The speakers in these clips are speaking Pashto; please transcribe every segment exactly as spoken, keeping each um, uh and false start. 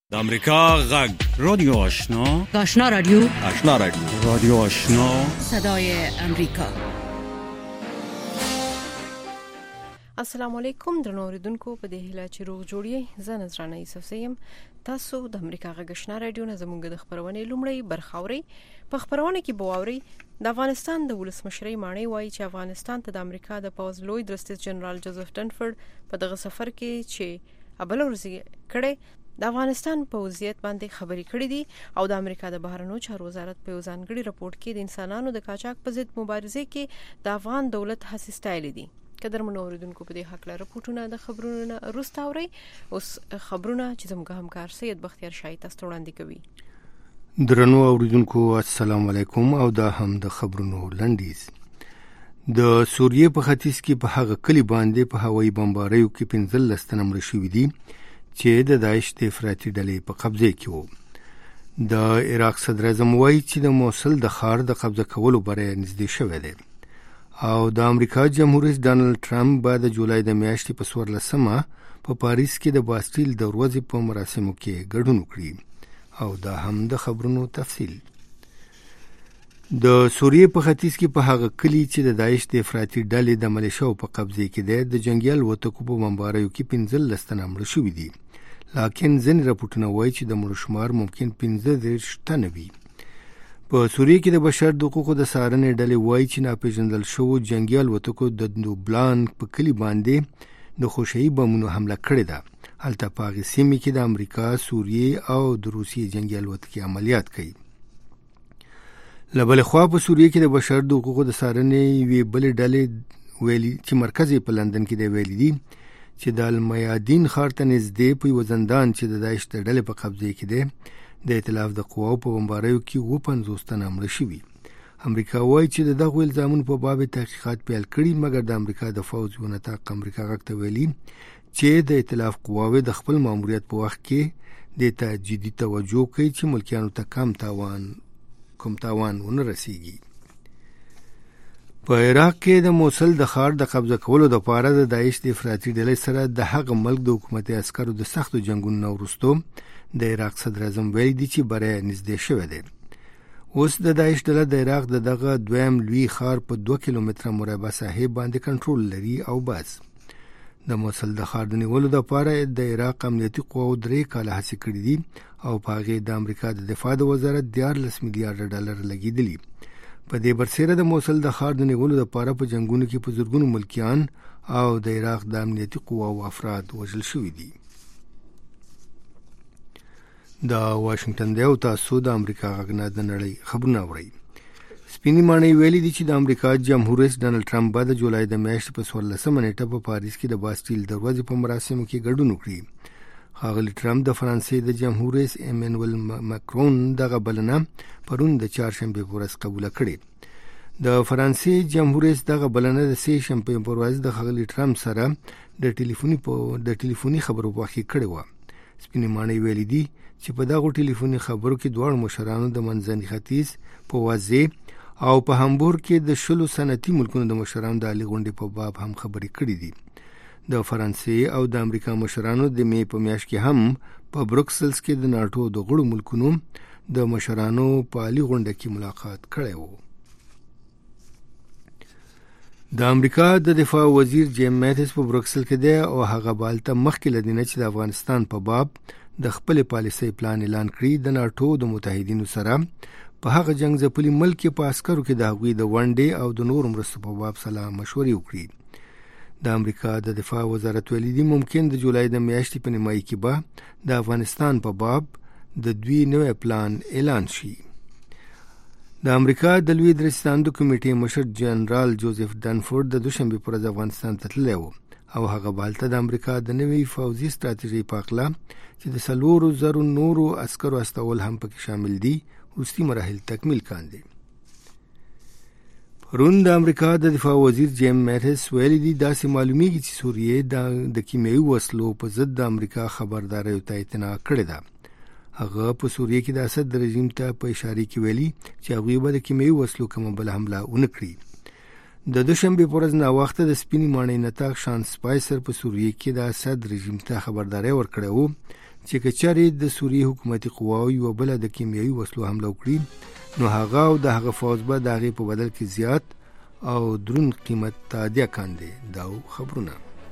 د امریکا غږ رادیو آشنا آشنا رادیو آشنا رادیو رادیو آشنا صدای امریکا. السلام علیکم درنو اوریدونکو، په دې هیله چې روغ جوړی. زه نذرانه یوسف سیم. تاسو د امریکا غږ آشنا رادیو نه زموږ د خبرونې لومړی برخاوري. په خبرونه کې بواوري د افغانستان د ولسمشرۍ معنی وایي چې افغانستان ته د امریکا د پوز لوی درستیز جنرال جوزف ډنفورد په دغه سفر کې چې ابل ورزي کړي د افغانستان په وضعیت باندې خبرې کړې دي او د امریکا د بهرنیو چارو وزارت په ځانګړي راپورټ کې د انسانانو د قاچاق په ضد مبارزې کې د افغان دولت هڅې ستایلې دي. قدرمنو اوریدونکو، په دې حق لپاره راپورټونه د خبرونو وروسته اوري. اوس خبرونه چې زموږ همکار سید بختیار شاه تاسو وړاندې کوي. درنو اوریدونکو، السلام علیکم او دا هم د خبرونو لنډیز. د سوریې په ختیځ کې په هغه کلی باندې په هوایي بمباریو کې پنځلس تنه مړه شوي دي چې د داعش د افراطي ډلې په قبضه کې وو. د عراق صدر اعظم وایي چې د موصل د ښار د قبضه کولو بری نږدې شوی دی او د امریکا جمهور رئیس ډانلډ ټرمپ به د جولای د میاشتې په څوارلسمه په پاریس کې د باستیل د ورځې په مراسمو کې ګډون وکړي. او دا هم د خبرونو تفصیل. د سوریې په ختیځ کې په هغه کلی چې د داعش د افراطي ډلې د ملیشو په قبضه کې دی د جنگیال وتکو په بمباریو کې پنځلس تنه مړه شوي دي، لکن ځینې راپورټونه وایي چې د مړو شمار ممکن پنځه دېرش تنه وي. په سوریې کې د بشر د حقوقو د څارنې ډلې وایي چې ناپېژندل شوو جنګیال وتکو د دوبلان په کلي باندې د خوشحي بمونو حمله کړې ده. هلته په هغې سیمې کې د امریکا، سوریې او د روسیې جنګیال وتکي عملیات کوي. له بلې خوا په سوریې کې د بشر د حقوقو د څارنې یوې بلې ډلې ویلي چې مرکز یې په لندن کې دی ویلي دي چې د المیادین ښار ته نږدې په یوه زندان چې د داعش د ډلې په قبضه کې دی د ائتلاف د قواو په بمباریو کې اووه پنځوس تنه مړه شوي. امریکا وایي چې د دغو الزامونو په باب تحقیقات پیل کړي، مګر د امریکا د فوز یو نطاق امریکا غږ ته ویلي چې د ائتلاف قواوې د خپل ماموریت په وخت کې دې ته جدي توجه کوي چې ملکیانو ته کم تاوان کوم تاوان ونه رسیږي. په عراق کې د موصل د ښار د قبضه کولو دپاره د داعش د افراطي ډلې سره د هغه ملک د حکومتي عسکرو د سختو جنګونو نه وروستو د عراق صدر اعظم ویلي دي چې بری نږدې شوی دی. اوس د داعش ډله د عراق د دغه دویم لوی ښار په دوه کیلومتره مربع ساحې باندې کنټرول لري او بس. د موصل د ښار د نیولو دپاره د عراق امنیتي قواو درې کاله هڅې کړي دي او په هغې د امریکا د دفاع د وزارت دیارلس میلیارډه ډالر لګېدلي. په دې برسېره د موصل د ښار د نیولو دپاره په جنګونو کې په زرګونو ملکیان او د عراق د امنیتي قواو افراد وژل شوي دي. د واشنګټن دی او تاسو د امریکا غږ نه د نړۍ خبرونه اورئ. سپینې ماڼۍ ویلي دي چې د امریکا جمهور رئیس ډانلډ ټرمپ به د جولای د میاشتې په څوارلسمه نیټه په پاریس کې د باستیل د ورځې په مراسمو کې ګډون وکړي. ښاغلي ټرمپ د فرانسې د جمهور رئیس ایمانوئل ماکرون دغه بلنه پرون د چهارشنبې په ورځ قبوله کړې. د فرانسې جمهور رئیس دغه بلنه د سې شنبې په ورځ د ښاغلي ټرمپ سره د ټلیفوني په د ټلیفوني خبرو په وخت کې کړې وه. سپینې ماڼۍ ویلي دي چې په دغو ټلیفوني خبرو کې دواړو مشرانو د منځني ختیځ په واضح او په هامبورګ کې د شلو صنعتي ملکونو د مشرانو د عالي غونډې په باب هم خبرې کړې دي. د فرانسې او د امریکا مشرانو د مې په میاشت کې هم په بروکسلز کې د ناټو د غړو ملکونو د مشرانو په عالي غونډه کې ملاقات کړی و. د امریکا د دفاع وزیر جیم میتس په بروکسل کې دی او هغه بالته مخکې له دینه چې د افغانستان په باب د خپل پالیسۍ پلان اعلان کړي د ناټو د متحدینو سره په هغه جنگ ځپلي ملک کې په عسکرو کې د هغوی د ونډې او د نورو مرستو په باب سلا مشورې وکړي. د امریکا د دفاع وزارت ویلي دي ممکن د جولای د میاشتې په نیمایي کې به د افغانستان په باب د دوی نوی پلان اعلان شي. د امریکا د لوی درستاندو کمیټې مشر جنرال جوزف ډنفورد د دوشنبې پر ورځ افغانستان ته تللی و او هغه بالته د امریکا د نوې پوځي ستراتیژۍ په هکله چې د څلورو زرو نورو عسکرو استول هم پکې شامل دي وروستي مراحل تکمیل کاندي. پرون د امریکا د دفاع وزیر جیم میتس ویلي دي داسې معلومیږي چې سوریې د کیمیاوي وسلو په ضد د امریکا خبرداریو ته اعتنا کړې ده. هغه په سوریې کې د اسد رژیم ته په اشاره کې ویلي چې هغوی به د کیمیاوي وسلو کومه بله حمله ونه کړي. د دوشنبې په ورځ ناوخته د سپینې ماڼۍ نطاق شان سپایسر په سوریې کې د اسد رژیم ته خبرداری ورکړی و چې کچاري د سوریه حکومتي قواو یو بل د کیمیاوي وسلو حمله وکړي نو هغه او د هغه فوج به د هغې په بدل کې زیات او درون قیمت تادیه کاندي. دا خبرونه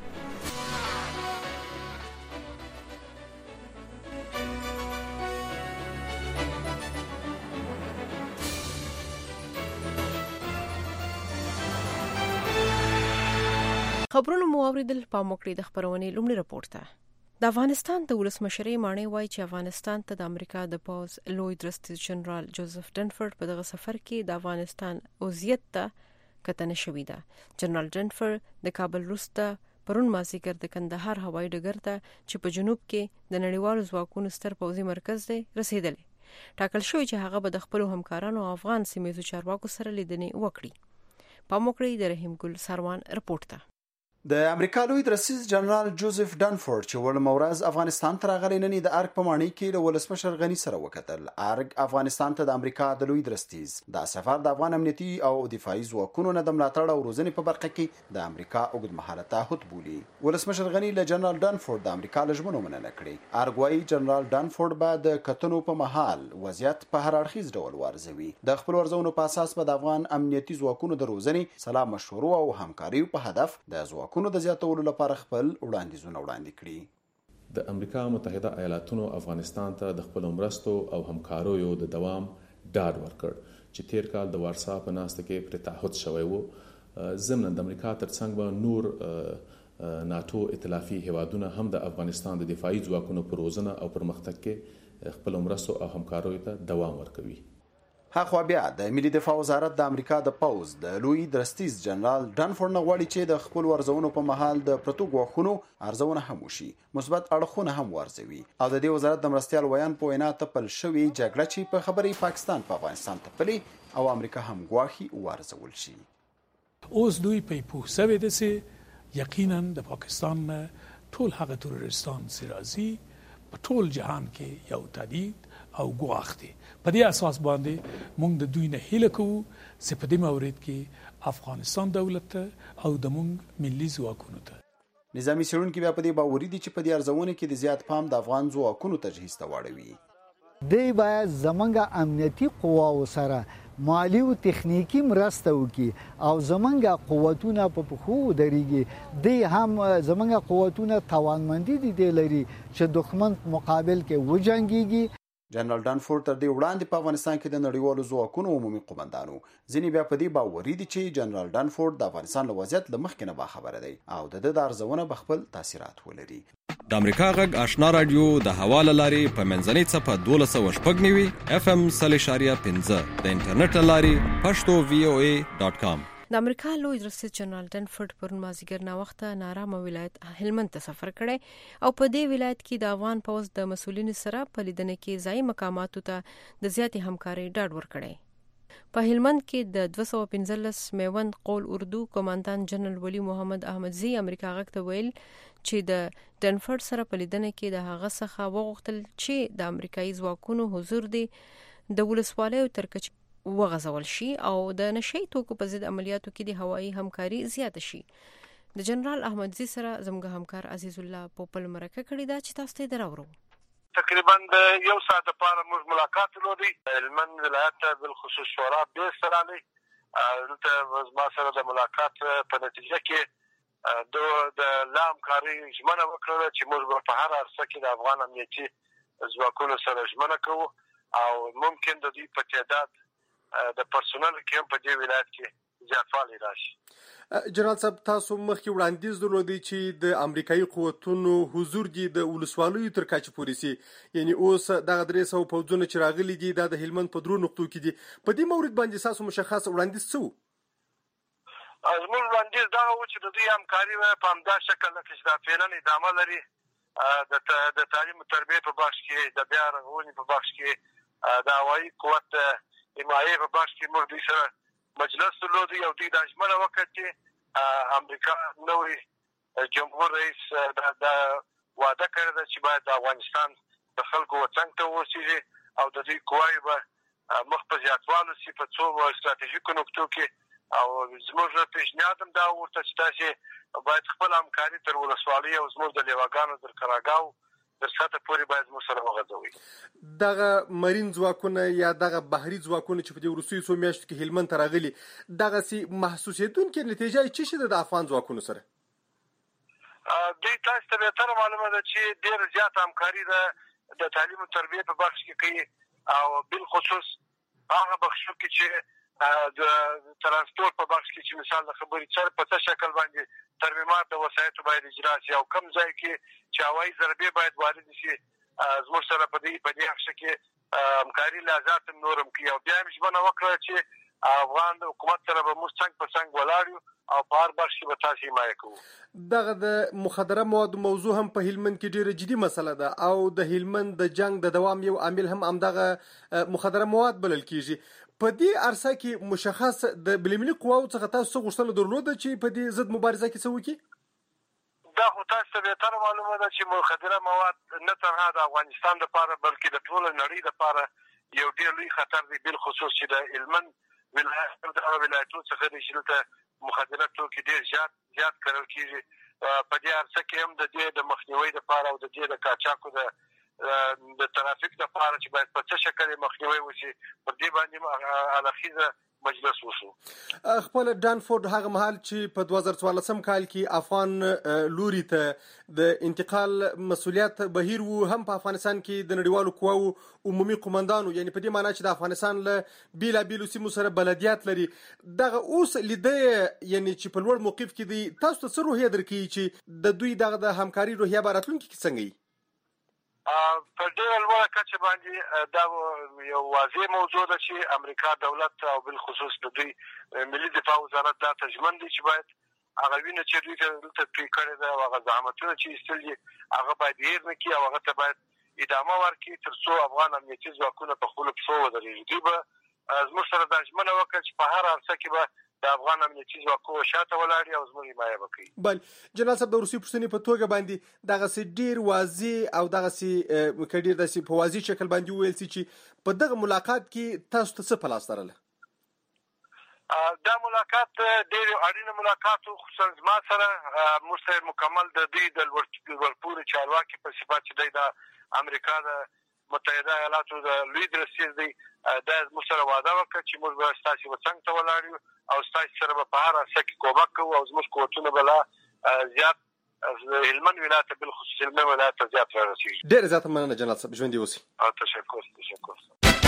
خبرونه مو اوریدل. په موکړې د خبرونې لومړی راپور ته. د افغانستان د ولسمشرۍ ماڼۍ وایي چې افغانستان ته د امریکا د پوز لوی درستیز جنرال جوزف ډنفورد په دغه سفر کې د افغانستان وضعیت ته کتنه شوې ده. جنرال ډنفورد د کابل وروسته پرون مازدیګر د کندهار هوایي ډګر ته چې په جنوب کې د نړیوالو ځواکونو ستر پوځي مرکز دی رسیدلی. ټاکل شوی چې هغه به د خپلو همکارانو او افغان سیمه‌ییزو چارواکو سره لیدنې وکړي. په موکړې د رحیم ګل سروان رپورټ ته. د امریکا لوی درستیز جنرال جوزف ډنفورد چې ول مورز افغانستان ته راغلی نن د ارګ په ماڼۍ کې له ولسمشر غنی سره وکتل. ارګ افغانستان ته د امریکا د لوی درستیز دا سفر د افغان امنیتي او دفاعي ځواکونو نه د ملاتړ او روزنې په برخه کې د امریکا اوږدمهاله تعهد بولي. ولسمشر غنی له جنرال ډنفورد د امریکا له ژمنو مننه کړې. ارګ وايي جنرال ډنفورد به د کتنو په مهال وضعیت په هر اړخیز ډول وارزوي. د خپل ورزونو په اساس به د افغان امنیتي ځواکونو د روزنې، سلا مشورو او همکاري په هدف د ځواکونو د زیاتولو لپاره خپل وړاندیزونه وړاندې کړي. د امریکا متحده ایالاتونو افغانستان ته د خپل مرستو او همکاریو د دوام ډاډ ورکړ چې تیر کال د وارسا په ناسته کې پر تعهد شوی وو. ضمن د امریکا ترڅنګ به نور ناتو ائتلافي هیوادونه هم د افغانستان د دفاعي ځواکونو پر روزنه او پرمختګ کې خپل مرستو او همکاریو ته دوام ورکوي. هغه بیا د ملي دفاع وزارت د امریکا د پوز د لوی درستیز جنرال ډنفورد نه غواړي چې د خپل ورزونو په مهال د پرتو غوښونو ارزونه هم وشي، مثبت اړخونه هم ورزوي. او د دې وزارت د مرستيال ویان په وینا تپل شوی جګړه چې په خبري پاکستان په افغانستان تپلي او امریکا هم غواخي ورزول شي. اوس دوی په پوسوي د سي یقینا د پاکستان ټول هغه تروریستان سرازي په ټول جهان کې یو تهدید او ګواښ دی. په دې اساس باندې موږ د دوی نه هیله کوو چې په دې مورید کې افغانستان دولت او د موږ ملي ځواکونو ته نظامی څېړونکي بیا په دې باوري دي چې په دې ارزونه کې د زیات پام د افغان ځواکونو تجهیز ته واړوي. دی باید زمونږ امنیتي قواو سره مالی او تخنیکی مرسته وکړي او زمونږ قوتونه په پخو درېږي. دی هم زمونږ قوتونه توانمندي دي لري چې دښمن مقابل کې وجنګيږي. جنرال ډنفورد تر دې وړاندې په افغانستان کې د نړیوالو ځواکونو عمومي قومندانو. ځینې بیا په دې باوري دي چې جنرال ډنفورد د افغانستان له وضعیت له مخکې نه باخبره دی او د ده د ارزونه به خپل تاثیرات ولري. د امریکا غږ آشنا رادیو د حواله لاري په منځنۍ صفه دولس سوه شپږ نوي اف ام صلی شاریه پنځه د انټرنیټ لاري پښتو وی او ای ډاټ کام. د امریکا لوی درستیز جنرال ډنفورد پرون مازدیګر ناوخته نارامه ولایت هلمند ته سفر کړی او په دې ولایت کې د افغان پوځ د مسولینو سره په لیدنه کې ځایي مقاماتو ته د زیاتې همکارۍ ډاډ ورکړی. په هلمند کې د دوه سوه پنځلس میوند قول اردو کمانډان جنرال ولی محمد احمدزي امریکا غږ ته ویل چې د ډنفورد سره په لیدنه کې د هغه څخه وغوښتل چې د امریکایي ځواکونو حضور دی د ولسوالیو تر کچې وغځول شي او د نشي توکو په ضد عملیاتو کې د هوایي همکاري زیاته شي. د جنرال احمدزي سره زموږ همکار عزیز الله پوپل مرکه کړې ده چې تاسو ته دراوړو. تقریبا د یو ساعت لپاره موږ ملاقات لرو. هلمند ولایت بالخصوص شورا به سره لري. دلته ما سره د ملاقات په نتیجه کې د لا همکارۍ ژمنه وکړه چې موږ په هر عرصه کې د افغان امنیتي ځواکونو سره ژمنه کوو او ممکن د دوی په تعداد د پرسونل کې هم په دې ولایت کې زیاتوالی راشي. جنرال صاحب تاسو مخکې وړاندیز درلودی چې د امریکایي قوتونو حضور دي د ولسوالیو تر کچې پورې سي، یعنی اوس دغه درې سوه پوځونه چې راغلي دي دا د هلمند په درو نقطو کې دي. په دې مورد باندې تاسو مشخص وړاندیز څه و؟ زموږ وړاندیز دا و چې د دوی همکاري په همدا شکل کې چې دا فعلا ادامه لري. د تعلیم و تربیې په بخش کې، د بیا رغونې په بخش کې، د هوایي قوت حمایې په بخش کې موږ دوی سره مجلس درلودی او دوی دا ژمنه وکړه چې امریکا نوی جمهور رئیس دا وعده کړې ده چې باید د افغانستان د خلکو وطن ته ورسېږي او د دوی قواوې به مخ په زیاتوالو سي په څو ستراتیژیکو نقطو کې. او زموږ پیشنهاد هم دا ورته چې تاسې باید خپل همکاري تر ولسوالۍ او زموږ د لیواګانو تر قراګاو تر سطح پورې باید موږ سره وغځوي. دغه مرین ځواکونه یا دغه بحري ځواکونه چې په دې وروستیو څو میاشتو کې هلمند ته راغلي دغسې محسوسېدونکې نتیجه یې څه شي ده د افغان ځواکونو سره؟ دوی تاسو ته بهتره معلومه ده چې ډېر زیات همکاري ده د تعلیم او تربیې په بخش کې کوي او بالخصوص هغه بخشو کې چې د ترانسپورت په بخش کې چې مثال د خبرې سره په څه شکل باندې ترمیمات د وسایطو باید اجرا شي او کم ځای کې چې هوایي ضربې باید وارد شي زموږ سره په دې په دې بخش کې همکاري لازات نورم کوي او بیا یې ژمنه وکړه چې افغان حکومت سره به موږ څنګ په څنګ ولاړ یو او په هر بخش کې به تاسو حمایه کوو. دغه د مخدره موادو موضوع هم په هلمند کې ډېره جدي مسله ده او د هلمند د جنگ د دوام یو عامل هم همدغه مخدره مواد بلل کېږي. په دې عرصه کې مشخص د بین‌المللي قواو څخه تاسو څه غوښتنه درلوده چې په دې ضد مبارزه کې څه وکړي؟ دا خو تاسو ته بهتره معلومه ده چې مخدره مواد نه تنها د افغانستان لپاره بلکې د ټول نړۍ لپاره یو ډېر لوی خطر دی، بالخصوص چې د هلمند ولایت د ولایتونو څخه د شلته مخدره توکي ډېر زیات زیات کارول کېږي. په دې عرصه کې هم د دې د مخنیوي لپاره او د دې د قاچاقو د د ترافیک لپاره چې باید په څه شکل مخنیوي وشي پر دې باندې اړخیزه مجلس وشو. خپل ډانفورد هغه مهال چې په دوه زره څوارلسم کال کې افغان لوري ته د انتقال مسؤلیت بهیر وو هم په افغانستان کې د نړیوالو قواو عمومي قومندانو، یعنی په دې معنی چې د افغانستان له بیلابیلو سیمو سره بلدیات لري. دغه اوس لیدې یعنی چې په لوړ موقف کې دی، تاسو ته څه روحیه درکوي چې د دوی دغه د همکاري روحیه به راتلونکي کې څنګه وي؟ په ډېره لوړه کچه باندې دا یو واضح موضوع ده چې امریکا دولت او بالخصوص د دوی ملي دفاع وزارت دا ته ژمن دي چې باید هغه وینه چې دوی ته دلته توی کړې ده او هغه زحمتونه چې ایستل دي هغه باید هېر نه کړي او هغه ته باید ادامه ورکړي تر څو افغان امنیتي ځواکونه په خپلو پښو ودرېږي. دوی به زموږ سره دا ژمنه وکړه چې په هر عرصه کې به د افغان امنیتي ځواکونو شاته ولاړ او زموږ حمایه وکړي. بل جنرال صاحب د روسي پوښتنې په توګه باندې دغسې ډېر واضح او دغسې که ډېر داسې په واضح شکل باندې وویل شي چې په دغه ملاقات کې تاسو ته څه په لاس ترله؟ دا ملاقات ډېر اړینه ملاقات و، خصوصا زما سره موږ سره مکمل د دوی د لوړپوړي چارواکي په صفت چې دی د امریکا د متحده ایالاتو د لوی درستیز دی دا موږ سره وعده وکړه چې موږ به ستاسې به څنګ ته ولاړ یو او ستاسې سره به په هر عرصه کې کومک کوو او زموږ قوتونه به لا زیات هلمند ولایت ته بالخصوص هلمند ولایت ته زیات رارسېږي. ډېره زیاته مننه جنرال صاحب، ژوندي اوسئ. تشکر تشکر.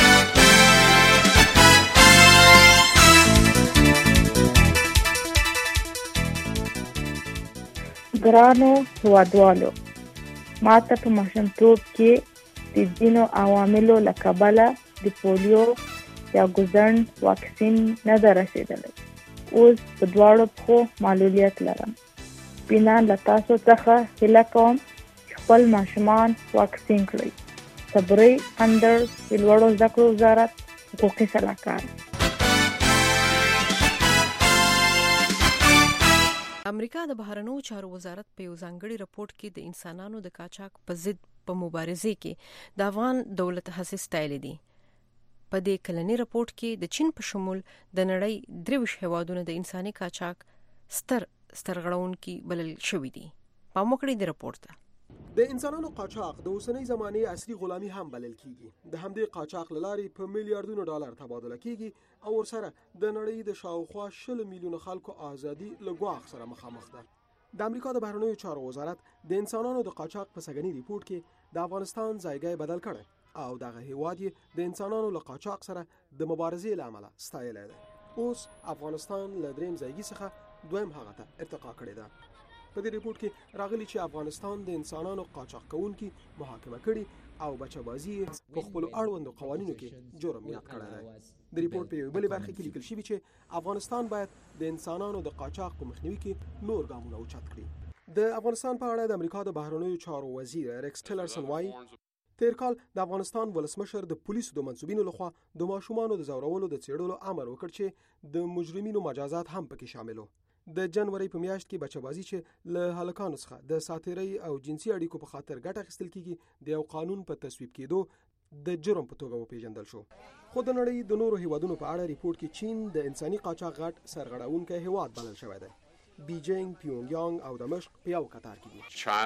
ګرانو هیوادوالو، ما ته په ماشومتوب کې د ځینو عواملو له کبله د پولیو یا ګوزڼ واکسین نه ده رسېدلی. اوس په دواړو پښو معلولیت لرم. بنا له تاسو څخه هیله کوم چې خپل ماشومان واکسین کړئ. صبري اندر د لوړو زده کړو وزارت حقوقي سلاکار. امریکا د بهرنیو چارو وزارت په یو ځانګړي رپورت کې د انسانانو د قاچاق په ضد په مبارزه کې د افغان دولت هڅې ستایلې دي. په دې کلني رپورت کې د چین په شمول د نړۍ درویش هیوادونو د انساني قاچاق ستر سترغړونکي بلل شوې دي. پام وکړئ د رپورت ته. د انسانانو قاچاق د اوسنۍ زمانې اصلي غلامي هم بلل کیږي. د همدې قاچاق له لارې په میلیارډونو ډالر تبادله کیږي او ورسره د نړۍ د شاوخوا شل میلیونه خلکو ازادي له ګواښ سره مخامخ ده. د امریکا د بهرنیو چارو وزارت د انسانانو د قاچاق په سږني ریپورت کې د افغانستان ځایګی بدل کړی او دغه هیواد یې د انسانانو له قاچاق سره د مبارزې له امله ستایلی دی. اوس افغانستان له دریم ځایګي څخه دویم هغه ته ارتقا کړې ده. په دې ریپورت کې راغلي چې افغانستان د انسانانو قاچاق کوونکي محاکمه کړي او بچه‌بازي په خپلو اړوندو قوانینو کې جرم یاد کړی دی. د ریپورت په یوې بلې برخه کې لیکل شوي چې افغانستان باید د انسانانو د قاچاق په مخنیوي کې نور ګامونه اوچت کړي. د افغانستان په اړه د امریکا د بهرنیو چارو وزیر ریکس ټیلرسن وایي تیر کال د افغانستان ولسمشر د پولیسو د منسوبینو لخوا د ماشومانو د زورولو د څېړلو امر وکړ چې د مجرمینو مجازات هم پکې شامل وو. د جنوري په میاشت کې بچه‌بازي چې له هلکانو څخه د ساتیرۍ او جنسي اړیکو په خاطر ګټه اخیستل کیږي د یو قانون په تصویب کېدو د جرم په توګه وپیژندل شو. خو د نړۍ د نورو هیوادونو په اړه ریپورت کې چین د انساني قاچاق غټ سرغړونکی هیواد بلل شوی دی. بیجینګ، پیونګیانګ او دمشق په یو قطار کې دي.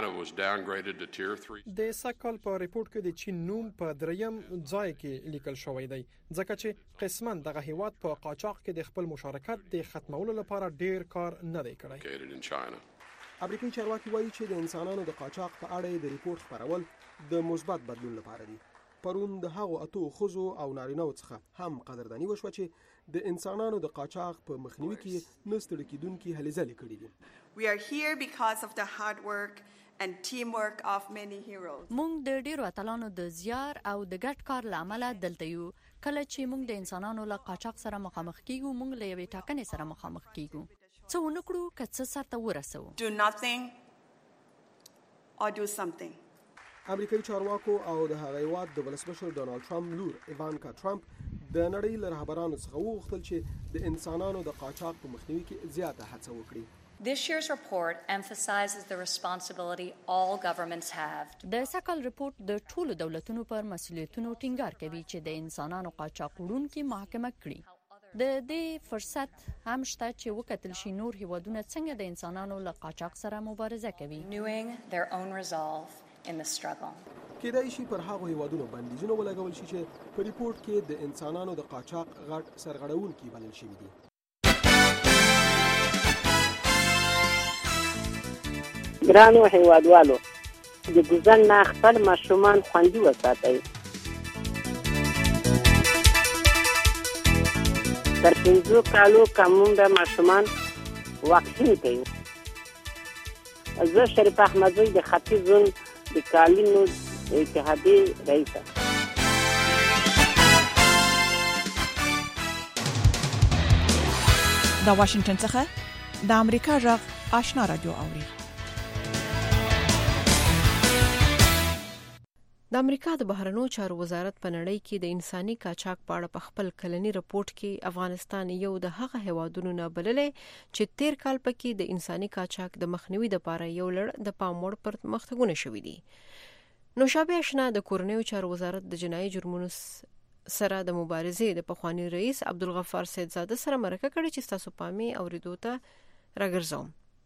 د سکهال په ریپورت کې د چین نوم په دریم ځای کې لیکل شوی دی ځکه چې قسمن دغه هیواد په قاچاق کې د خپل مشارکت د ختمولو لپاره ډیر کار نه دی کړی. امریکایي چارواکي وایي چې د انسانانو د قاچاق په اړه د ریپورت خپرول د مثبت بدلون لپاره دي. پرون د هغو اتو ښځو او نارینه‌و څخه هم قدرداني وشوه چې د انسانانو د قاچاق په مخنیوي کې نه ستړي کېدونکي هلې ځلې کړي دي. We are here because of the hard work and teamwork of many heroes. مونږ د ډیرو اتلانو د زیار او د ګډ کار لامل دلته یو. کله چې مونږ د انسانانو له قاچاق سره مخامخ کیږو، مونږ له یوې ټاکنې سره مخامخ کیږو. څه ونکړو که څه سرته ورسو. Do nothing or do something. امریکایي چارواکو او د هغه هیواد د ولسمشر ډونالد ټرمپ لور ایوانکا ټرمپ د نړۍ له رهبرانو څخه وغوښتل چې د انسانانو د قاچاق په مخنیوي کې زیاته هڅه وکړي. This year's report emphasizes the responsibility all governments have. د سکهال ریپورت د ټولو دولتونو پر مسؤلیتونو ټینګار کوي چې د انسانانو قاچاق وړونکي محاکمه کړي. د دې فرصت هم شته چې وکتل شي نور هیوادونه څنګه د انسانانو له قاچاق سره مبارزه کوي. Renewing their own resolve in the struggle. کېدای شي پر هغو هیوادونو بندیزونه ولګول شي چې په ریپورت کې د انسانانو د قاچاق غټ سرغړونکي بلل شوي دي. ګرانو هیوادوالو، د ګوزن نه خپل ماشومان خوندي وساتئ. تر پنځو کالو کمون د ماشومان واکسین کوي. زه شریف احمدزی د ختیځ زون د کالینو اتحادیې رئیسه. د واشنگټن څخه د امریکا غږ آشنا رادیو اوري. د امریکا د بهرنیو چارو وزارت په نړۍ کې د انساني قاچاق په اړه په خپل کلنی رپورت کې افغانستان یو د هغه هیوادونو نه بللې چې تیر کال پکې د انساني قاچاق د مخنیوي لپاره یو لړ د پام وړ پرمختګونه شوي دي. نوشابه آشنا د کورنیو چارو وزارت د جنایي جرمونو سره د مبارزې د پخوانی رئیس عبدالغفار سیدزاده سره مرکه کړې چې تاسو پامي اوریدو ته راګرځوم.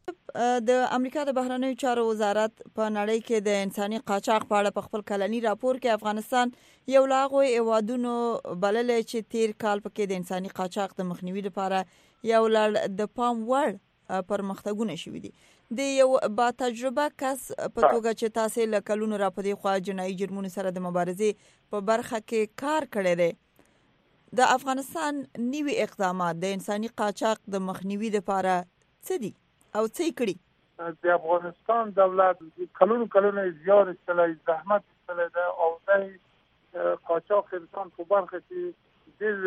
د امریکا د بهرنیو چارو وزارت په نړۍ کې د انساني قاچاق په اړه په خپل کلنی راپور کې افغانستان یو له هغو هیوادونو بللی چې تیر کال پکې د انساني قاچاق د مخنیوي لپاره یو لړ د پام وړ پرمختګونه شوي دي. د یو با تجربه کس په توګه چې تاسو له کلونو را پدې خوا جنایي جرمونو سره د مبارزې په برخه کې کار کړی دی، د افغانستان نوي اقدامات د انساني قاچاق د مخنیوي لپاره څه دي او څه کړي؟ د افغانستان دولت کلونو کلونو زیار ایستلی، زحمت ایستلی ده او د قاچاق انسان په برخه کې ډېر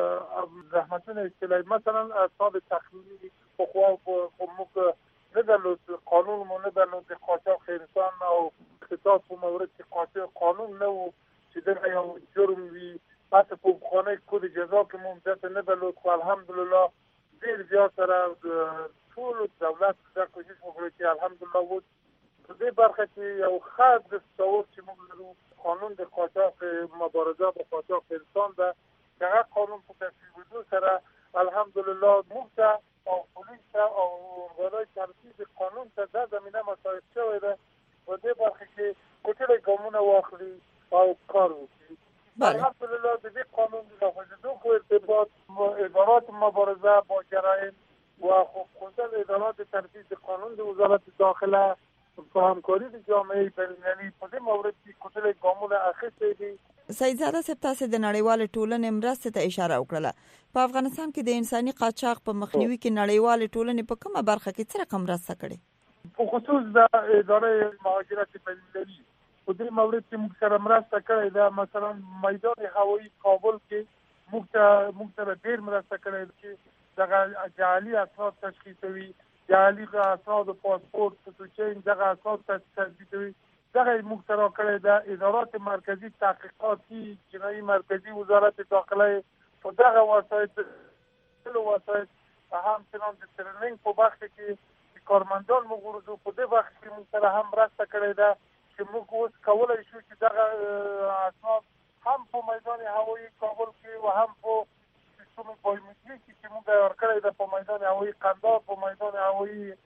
زحمتونه ایستلی. مثلا اصحاب تخمینی پخوا موږ نه درلود، قانون مو نه درلود د قاچاق انسان او خطاب په مورد کې قاچاق قانون نه و چې دغه یو جرم وي. حتی په پخوانی کود جزا کې مو داسې نه درلود، خو الحمدلله ډېر زیات سره ټول دولت دا کوشش وکړي چې الحمدلله و په دې برخه کې یو ښه دستور چې موږ لرو، قانون د قاچاق مبارزه با قاچاق انسان ده. هغه قانون په تصویبېدو سره الحمدلله موږ ته او پولیس ته او ورغلای ترتیب قانون ته دا زمینه مساعد شوې ده. په دې برخه کې کوټړې ګامونه واخلي او کار وکړي. الحمدلله د دې قانون د حفظېدو په ارتباط ادارات مبارزه با جرایم و خصوصا ادارات تنفیذ قانون د وزارت داخله په همکاري د جامعه بین‌المللي په دې مورد کې کوټړې ګامونه اخیستي دي. سیدزاده صاحب، تاسو د نړیوال ټولنې مرستې ته اشاره وکړه. په افغانستان کې د انساني قاچاق په مخنیوي کې نړیوال ټولنې په کومه برخه کې څه رقم مرسته کړې؟ په خصوص د ادارې مهاجرت بین‌المللي په دې مورد کې موږ سره مرسته کړې ده. مثلا میدان هوایي کابل کې موږ ته موږ سره ډېر مرسته کړې ده چې دغه جعلي اسناد تشخیصوي، جعلي اسناد پاسپورت ستوچین دغه اسناد تثبیتوي. دغه موږ سره کړې ده. ادارات مرکزی تحقیقاتی جنایي مرکزی وزارت داخله په دغه وسایط ټول وسایط همچنان د ترنینګ په برخه کې کارمندان موږ ورزو په دې وخت کې موږ سره هم مرسته کړې ده چې موږ اوس کولای شو چې دغه اسناد هم په میدان هوایي کابل کې او هم په سیستم بایومتریک چې موږ ورکړې ده په میدان هوایي قندهار، په میدان هوایي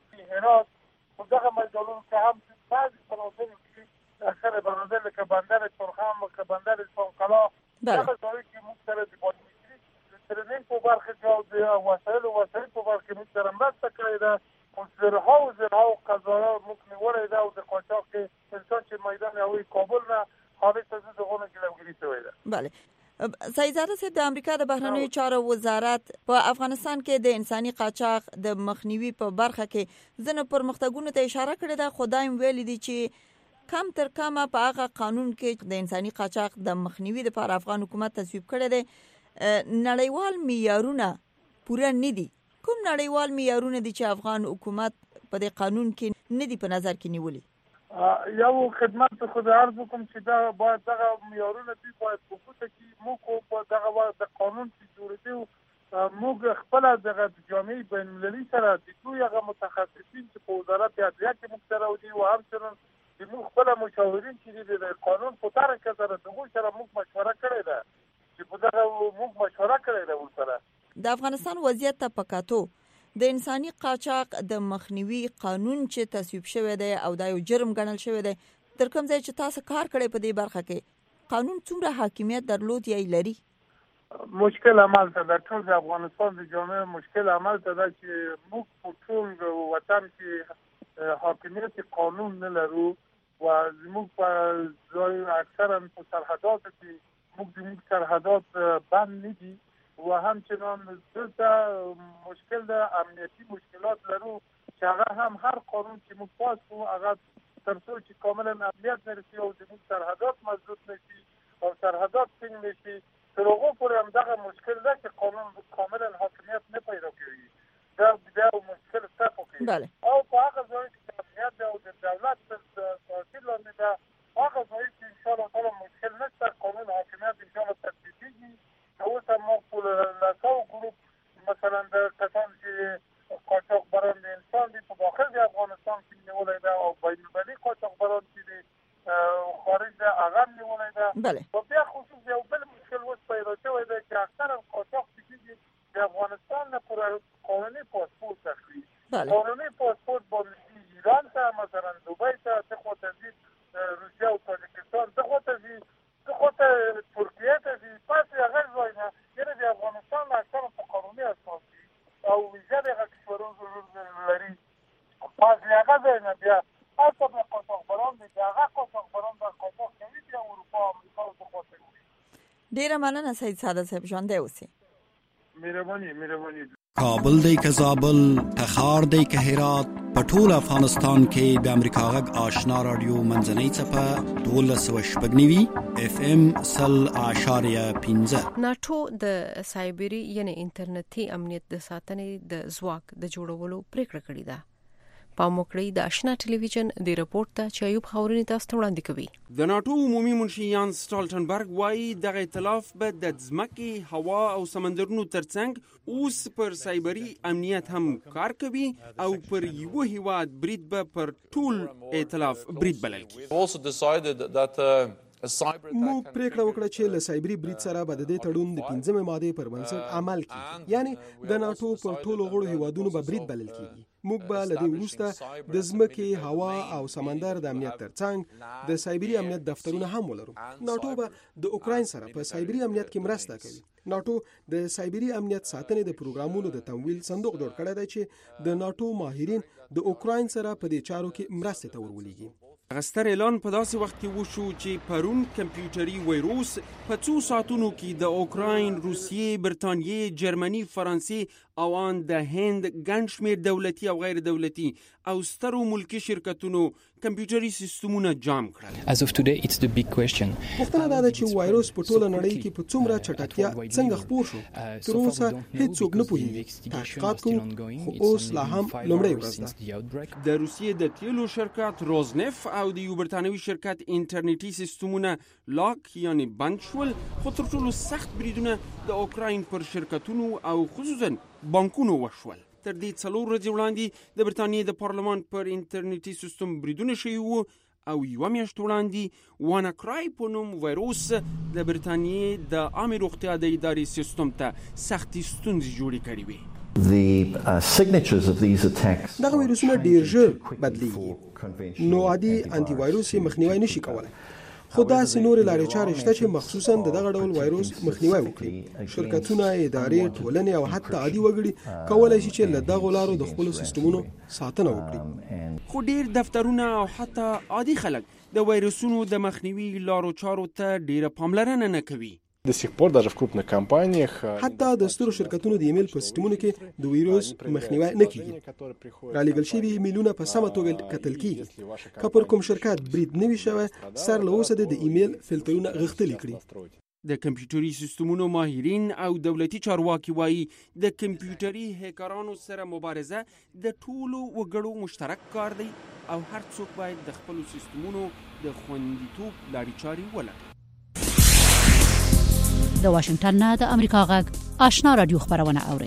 هم که بندر اسفان دغه ځای کې موږ سره د باندې ترننګ په برخه کې او د وسایل او وسایل په برخه کې موږ سره مرسته کړې ده او زرها او زرها قضایا موږ نیولې ده او د قاچاق کې انسان چې میدان یوې کابل نه خالص د دغه جلوګیری شوی ده. بله سیدزاده صاحب، د امریکا د بهرنیو چارو وزارت په افغانستان کې د انساني قاچاق د مخنیوي په برخه کې ځنه پرمختګونو ته اشاره کړې ده، خدایم ویل دي چې کم تر کمه په هغه قانون کې د انساني قاچاق د مخنیوي لپاره افغان حکومت تصویب کړی دی. نړیوال معیارونه پوره نه دي. کوم نړیوال معیارونه دي چې افغان حکومت په دې قانون کې نه دي په نظر کې نیولي؟ یو خدمت خو د عرض کوم چې دا باید دغه معیارونه دي باید په پوښتنه کې موږ په دغه د قانون چې جوړ دی موږ خپل دغه جامعه بین المللي سره د دوی هغه متخصصین چې په وزارت عدلیه کې موږ سره ودي او همچنان د موږ خپل مشاورین چې د قانون په تاره کې سره دغه سره موږ مشوره کړې ده چې په دغه موږ مشوره کړې ده ورسره. د افغانستان وضعیت ته پکاتو د انساني قاچاق د مخنیوي قانون چې تصویب شوی دی او دا یو جرم ګڼل شوی دی، تر کوم ځای چې تاسو کار کړی په دې برخه کې قانون څومره حاکمیت درلود یا لري؟ مشکل عمل ته د ټول افغانستان د جامعه مشکل عمل ته دا چې موږ په ټول وطن کې حاکمیت قانون نه لرو و موږ په ځای اکثرا په سرحدات کې موږ د موږ سرحدات بند نه دي و همچنان دلته مشکل د امنیتي مشکلات لرو چې هغه هم هر قانون چې موږ پاس کوو هغه تر څو چې کاملا امنیت نرسي او د موږ سرحدات مضبوط نشي او سرحدات ټینګ نشي تر هغه پورې هم دغه مشکل ده چې قانون کاملا حاکمیت نه پیدا کوي. دا دا مشکل ستاسو کوي. او په هغه ځای کې امنیت او د دولت تاثیر لاندې ده هغه ځای کې ان شاء الله تعالی مشکل نشته، قانون حاکمیت ان شاء الله تطبیقیږي. اوس هم موږ په لاسو ګروپ مثلا د کسان چې قاچاق بران د انسان دي په داخل د افغانستان کې نیولې ده او بین المللي قاچاق بران چې دي خارج د هغه نیولې ده. په بیا خصوص یو بل مشکل اوس پیدا شوی دی چې اکثرا قاچاق چې د افغانستان نه پر قانوني پاسپورت اخلي. قانوني پاسپورت باندې ایران ته مثلا دوبۍ ته څخه ته روسیا او تاجکستان څخه ته څخه ته ترکیه ته پاتې هغه ځای نه یره د افغانستان اکثر په قانوني اساس او ویزه د غوښتنو لري پاتې هغه ځای نه بیا تاسو په قاچاق بران دي هغه قاچاق بران د قاچاق کوي بیا اروپا امریکا څخه ته. ډیره مننه سید ساده صاحب، ژوندی اوسئ. مهرباني مهرباني. کابل دی که زابل، تخار دی که هرات، په ټول افغانستان کې د امریکا غږ آشنا رادیو منځنۍ څپه دولس سوه شپږ نوي اف ام سل اعشاریه پنځه. ناټو د سایبری یعنی انټرنیټي امنیت د ساتنې د ځواک د جوړولو پریکړه کړې ده. پاموکړی د آشنا ټلویزیون د رپورت ته چې ایوب خاورینی تاسو ته وړاندې کوي. د ناټو عمومي منشي یان سټالټنبرګ وايي دغه ائتلاف به د ځمکې، هوا او سمندرونو ترڅنګ اوس پر سایبری امنیت هم کار کوي او پر یو هیواد برید به پر ټول ائتلاف برید بلل کی. موږ پریکړه وکړه چې له سایبری برید سره به د دې تړون د پنځمې ماده پر بنسټ عمل کیږي، یعنی د ناټو پر ټولو غړو هیوادونو به برید بلل کیږي. موږ به له دې وروسته د ځمکې، هوا او سمندر د امنیت ترڅنګ د سایبری امنیت دفترونه هم ولرو. ناټو به د اوکراین سره په سایبری امنیت کې مرسته کوي. ناټو د سایبری امنیت ساتنې د پروګرامونو د تمویل صندوق جوړ کړی دی چې د ناټو ماهرین د اوکراین سره په دې چارو کې مرسته ته ورولېږي. غستر اعلان په داسې وخت کې وشو چې پرون کمپیوټري وایروس په څو ساعتونو کې د اوکراین، روسیې، برتانیې، جرمني، فرانسې او ان د هند ګڼ شمېر دولتي او غیر دولتي او سترو ملکی شرکتونو کمپیوټري سیستمونه جام کړل. As of today it's the big question. پوښتنه دا ده چې وایروس په ټوله نړۍ کې په څومره چټکتیا څنګه خپور شو. تر اوسه هیڅوک نه پوهیږي. تحقیقات کوي خو اوس لا هم لومړی ورځ ده. د روسیې د تیلو شرکت روزنف او د یو برتانوي شرکت انټرنیټي سیستمونه لاک یعنی بند شول، خو تر ټولو سخت بریدونه د اوکراین پر شرکتونو او خصوصا بانکونو وشول. تر دې څلور ورځې وړاندې د برتانیې د پارلمان پر انټرنیټي سیستم بریدونه شوي وو او یوه میاشت وړاندې وانا کرای په نوم وایروس د برتانیې د عامې روغتیا د ادارې سیستم ته سختې ستونزې جوړې کړې وې. The uh, signatures of these attacks دغه ویروسونه ډیر ژر بدلیږي، نو عادي انټي وایروس یې مخنیوي نشي کولای. خو داسې نورې لارې چارې شته چې مخصوصا د دغه ډول وایروس مخنیوی وکړي. شرکتونه، ادارې، ټولنې او حتی عادي وګړي کولی شي چې له دغو لارو د خپلو سیستمونو ساتنه وکړي. خو ډیر دفترونه او حتی عادي خلک د وایروسونو د مخنیوي لارو چارو ته ډیره پاملرنه نه کوي. До сих пор даже в крупных компаниях حتی د سترو شرکتونو د ایمیل په سیستمونو کې د وایروس مخنیوي نه کیږي. را لېږل شوي ایمیلونه په سمه توګه کتل کیږي. که پر کوم شرکت برید نه وي شوی، سر له اوسه د ایمیل فلټرونه غښتلي کړي. د کمپیوټري سیستمونو ماهرین او دولتي چارواکي وایي د کمپیوټري هیکرانو سره مبارزه د ټولو وګړو مشترک کار دی او هر څوک باید د خپلو سیستمونو د خوندیتوب لارې چارې ولټوي. د واشنگټن نه د امریکا غږ آشنا رادیو خبرونه اوري.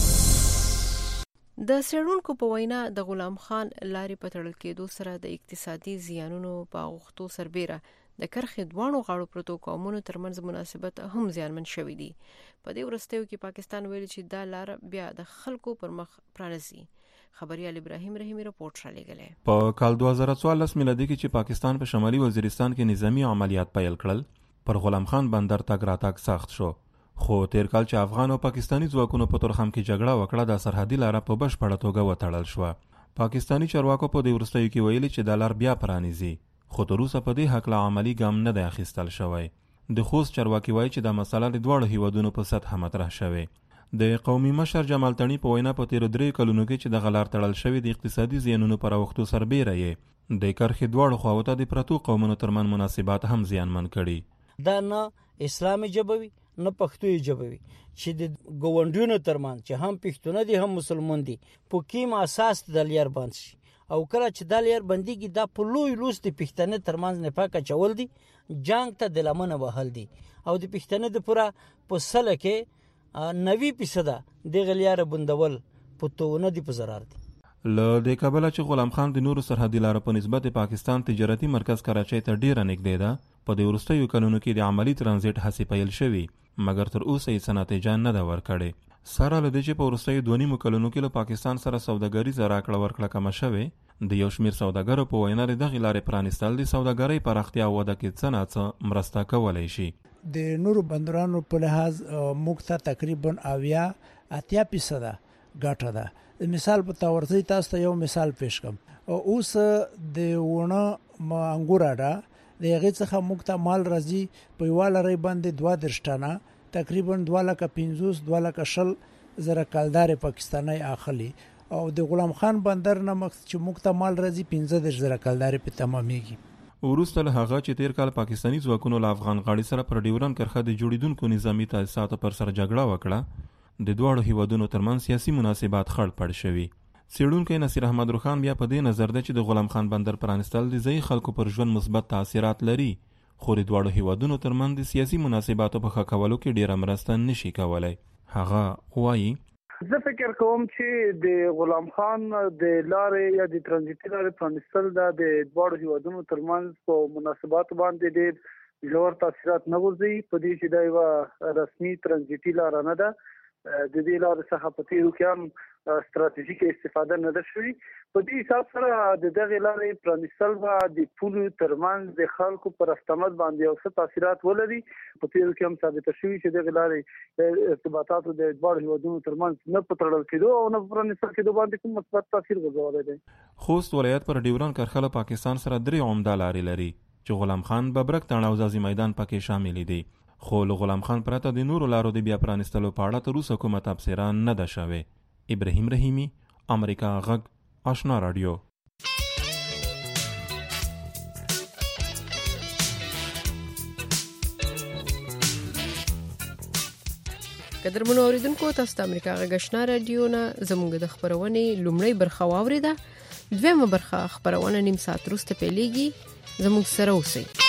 د سړونکو په وینا د غلام خان لارې په تړل کېدو سره د اقتصادي زیانونو په غوښتو سربېره د کرخې دوانو غاړو پروتو قومونو ترمنځ مناسبت هم زیانمن شوی دی. په دې ورستیو کې پاکستان ویل چې دا لار بیا د خلکو پر مخ پرانځي. خبريال ابراهیم رحیمی رپورټ را لګلې. په کال دوه زره څوارلس میلادي کې چې پاکستان په شمالي وزیرستان کې نظامی عملیات پیل کړل، پر غلام خان بندر تک راتک سخت شو. خو تیر کال چې افغان او پاکستانی ځواکونو په تورخم کې جګړه وکړه، د سرحدي لار په بشپړه توګه وتړل شو. پاکستانی چارواکو په دې ورستیو کې ویلي چې د لار بیا پرانیزي، خو تر اوسه په دې حق لا عملی ګام نه دی اخیستل شوی. د خوست چارواکي وایي چې دا مسله د دواړو هیوادونو په سطح مطرح شوې. د قومي مشر جمال تڼي په وینا په تیر درې کلونو کې چې د غلار تړل شوی د اقتصادي زیانونو پر وختو سربېره یې د کرخې دواړو خواو ته د پرتو قومونو ترمن مناسبات هم زیانمن کړي. دا نه اسلامي جبوي نه پښتو جبوي چې د ګوندونو ترمن چې هم پښتون دي هم مسلمان دي په کیم اساس د لیر باندې شي او کله چې د لیر بندګي د پلوي لوس د پښتنه ترمن نه پاکه چول دي جنگ ته د لمنه وهل دي او د پښتنه د پورا په سله کې نوي فیصد د غلیار بندول په توونه دي په zarar دي. له د کابل چې غلام خان د نورو سرحدي لارو په نسبت پاکستان تجارتي مرکز کراچۍ ته ډیره نږدې ده. په دې وروستیو کلونو کې د عملی ترانزیت هڅې پیل شوي، مګر تر اوسه یې څه نتیجه نه ده ورکړې. سره له دې چې په وروستیو دوه نیمو کلونو کې له پاکستان سره سوداګریزه راکړه ورکړه کمه شوې، د یو شمېر سوداګرو په وینا د دغې لارې پرانیستل د سوداګرۍ پراختیا او وده کې څه نه څه مرسته کولی شي. د نورو بندرانو په لحاظ موږ ته تقریبا اویا اتیا فیصده ګټه ده. مثال په تور ځای تاسو ته یو مثال پیش کوم. اوس د ونه انګور اډه د هغې څخه موږ ته مال راځي په یوه لارۍ باندې دوه دېرش ټنه، تقریبا دوه لکه پنځوس دوه لکه شل زره کلدارې پاکستانی اخلي او د غلام خان بندر نه چې موږ ته مال راځي پنځه دېرش زره کلدارې په تمامېږي. وروسته له هغه چې تیر کال پاکستانی ځواکونو له افغان غاړې سره پر ډیورن کرښه د جوړېدونکو نظامي تاسیساتو پر سر جګړه وکړه، د دواړو هیوادونو ترمنځ سیاسي مناسبات خړ پړ شوي. څېړونکی نصیر احمد روخان بیا په دې نظر دی چې د غلام خان بندر پرانستل د ځایي خلکو پر ژوند مثبت تاثیرات لري، خو د دواړو هیوادونو ترمنځ د سیاسي مناسباتو په ښه کولو کې ډیره مرسته نشي کولی. هغه وایي زه فکر کوم چې د غلام خان د لارې یا د ترانزیتي لارې پرانستل دا د دواړو هیوادونو ترمنځ په مناسباتو باندې ډېر ژور تاثیرات نه غورځوي، په دې چې دا یوه رسمي ترانزیتي لاره نه ده. د دې لارې څخه په تیرو کې هم ستراتیژیکه استفاده نه ده شوې. په دې حساب سره د دغې لارې پرانیستل به د پولو ترمنځ د خلکو پر استمد باندې یو څه تاثیرات ولري. په تیرو کې هم ثابته شوي چې دغې لارې ارتباطاتو د دواړو هیوادونو ترمنځ نه په تړل کېدو او نه په پرانیستل کېدو باندې کوم مثبت تاثیر غورځولی دی. خوست ولایت پر ډیورن کرښه له پاکستان سره درې عمده لارې لري چې غلام خان، ببرک تڼ او ځاځي میدان پکې شامل دي. خو له غلام خان پرته د نورو لارو د بیا پرانستلو په اړه تر اوسه کومه تبصره نه ده شوې. ابراهیم رحیمی، امریکا غږ، آشنا رادیو. قدرمنو اوریدونکو، تاسو د امریکا غږ آشنا رادیو نه زموږ د خبرونې لومړی برخه واوریده. دویمه برخه خبرونه نیم ساعت وروسته پیلېږي. زموږ سره اوسئ.